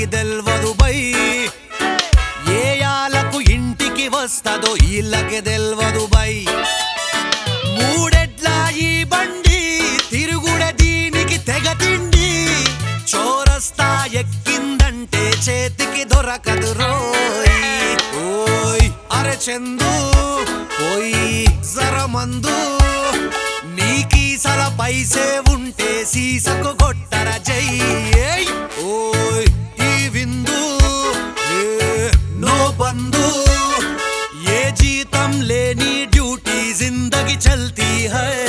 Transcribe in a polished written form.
ఈళ్ళకి తెల్వదు బై ఏ యాలకు ఇంటికి వస్తదో ఈళ్ళకి తెల్వదు బై మూడెడ్ల ఈ బండి తిరుగుడే దీనికి తెగ తిండి చోరస్తా ఎక్కిందంటే చేతికి దొరకదు రోయ్ ఓయ్ అరే చందు పోయి జరమందు నీకీసల పైసే ఉంటే సీసకు కొట్టర జై ఓయ్ ఈ విందు నో బందు ఏ జీతం లేని డ్యూటీ जिंदगी चलती है